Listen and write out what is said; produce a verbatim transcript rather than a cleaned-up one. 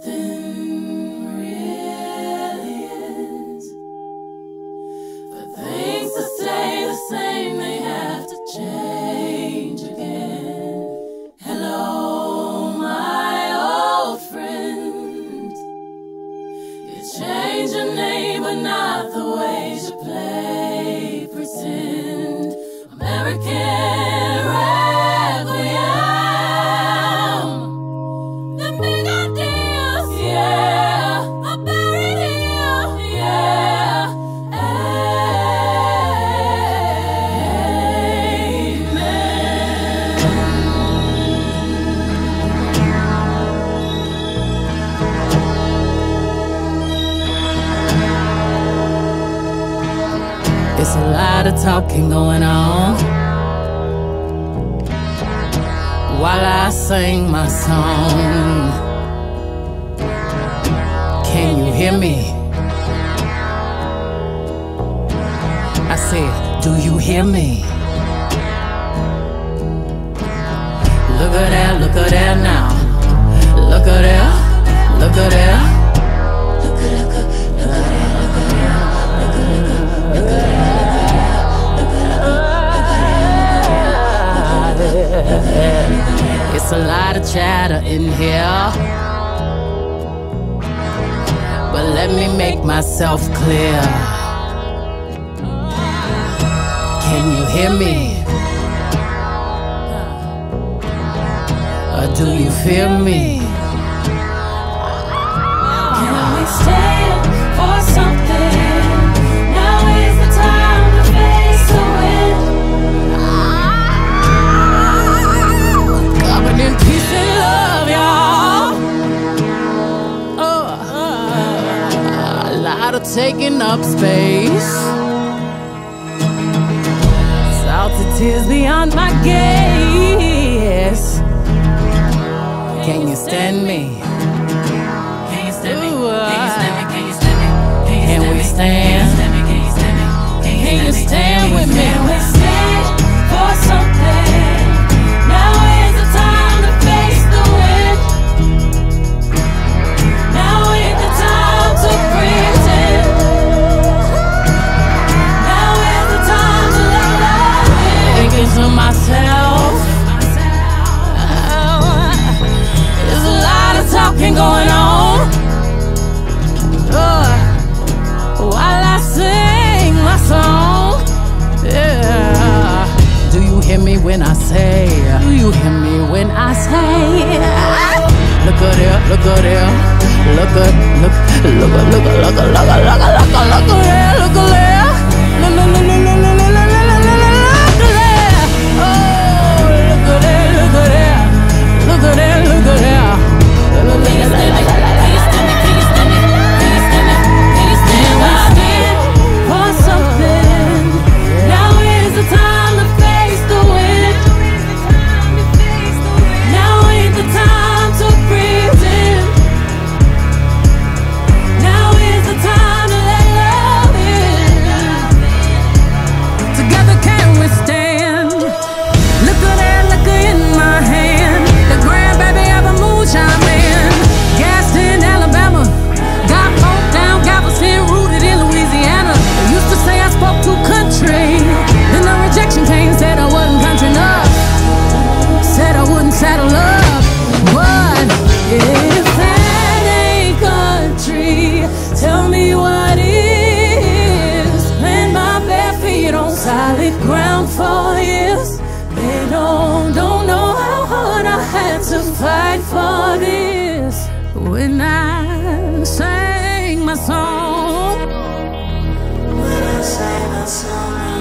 nothing really is. For things to stay the same, they have to change again. Hello, my old friend. You change your name, but not the ways you play pretend. American It's a lot of talking going on while I sing my song. Can you hear me? I said, do you hear me? Look at that, look at that now. Look at that, look at that. It's a lot of chatter in here, but let me make myself clear. Can you hear me? Or do you fear me? Can we stay for something? Taking up space, salty tears beyond my gaze. Can you stand me? Can you stand me? Can you stand me? Can you stand me? Can we stand? Can you stand with me? Can we stand for something? Now is the time to face the wind. Now is the time to breathe. To myself, oh, there's a lot of talking going on oh, while I sing my song. Yeah. Do you hear me when I say? Do you hear me when I say? Look at there, look at there, look at, look, look at, look at, look at, look at, look at, look at, look at there, look at there, look, look, look, look, look, look, look. Look at that, look at that. Can you stand me? Can you stand me? Can you stand me? Can you stand me? Can you stand me? Stand for something. Now is the time to face the wind. Now is the time to breathe in. Now is the time to let love in. Together can we stand? Look at that, look in my hand. Chime in, gassed in Alabama, got folk down Galveston, rooted in Louisiana. They used to say I spoke too country, then the rejection came, said I wasn't country enough, said I wouldn't saddle up. But if that ain't country, tell me what is. Plant my bare feet on solid ground for years. They don't, don't know how hard I had to fight for this. When I sang my song, when I sang my song.